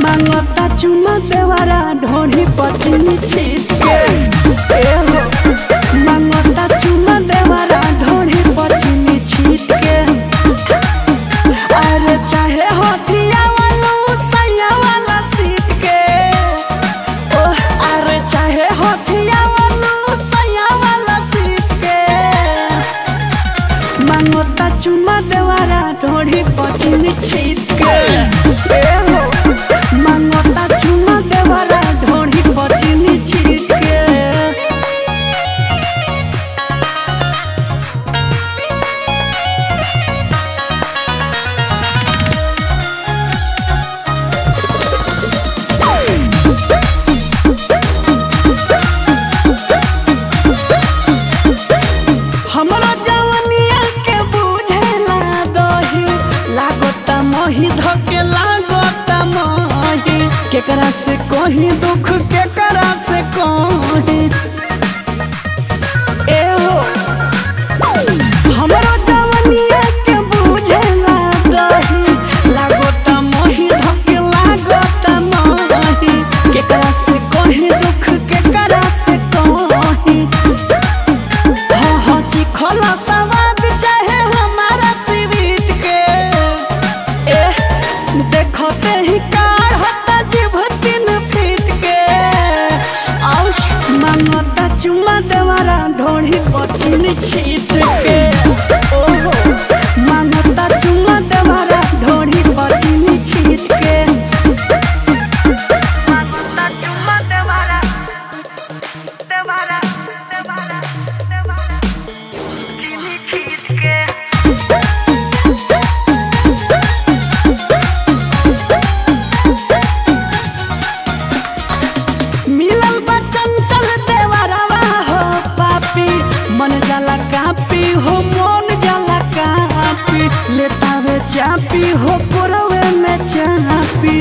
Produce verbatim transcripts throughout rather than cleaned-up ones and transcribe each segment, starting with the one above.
मांगता चुमा देवारा ढोढ़ी पचनी छीट के ए हो मांगता चुमा देवारा ढोढ़ी पचनी छीट के अरे चाहे होथिया वाला सैया वाला सीट के ओ अरे चाहे होथिया वाला सैया वाला सीट के मांगता चुमा देवारा ढोढ़ी पचनी छीट के ए हो मांगता चुमा देवारा ढोढ़ी पचनी छीट के हमरा जवनिया के बुझेला दही लागता मोही धके लागता मोही केकरा से कही दुख केकरा से कही ए हो हमरा जवनिया के बुझेला दही लागता मोही धके लागता मोही केकरा से कही दुख केकरा से कही चिखला सवाद चाहे हमारा सिविट के ए देखते ही काढ़ता जीभ तीन फीट के औश मांगता चुमा देवारा ढोढ़ी पचनी छीट के ओहो मांगता चुमा देवारा ढोढ़ी पचनी छीट के मांगता चुमा देवारा देवारा देवारा मिलल बचन चल देवरवा हो पापी मन जाला कापी हो मन जाला कापी लेतावे चापी हो पुरवे में चापी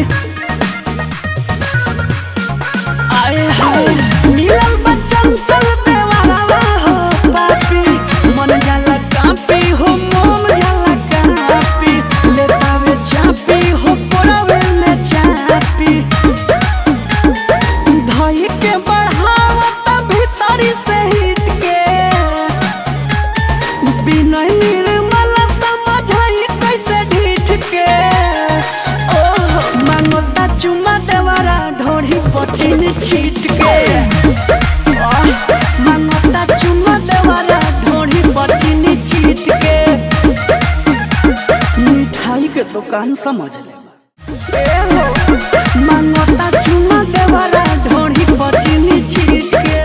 आए हाय मिलल बचन चल देवरवा हो पापी मन जाला कापी हो मन जाला कापी लेतावे चापी हो पुरवे में चापी धई के बढ़ावता भीतरी से हिट के बिना निर्मल समझाई कैसे ढीठ के ओह मांगता चुमा देवारा ढोढ़ी पचनी छीट के मांगता चुमा देवारा ढोढ़ी पचनी छीट के मिठाई के दुकान समझ ले ए हो मांगता चुमा देवारा ढोढ़ी पचनी छीट के।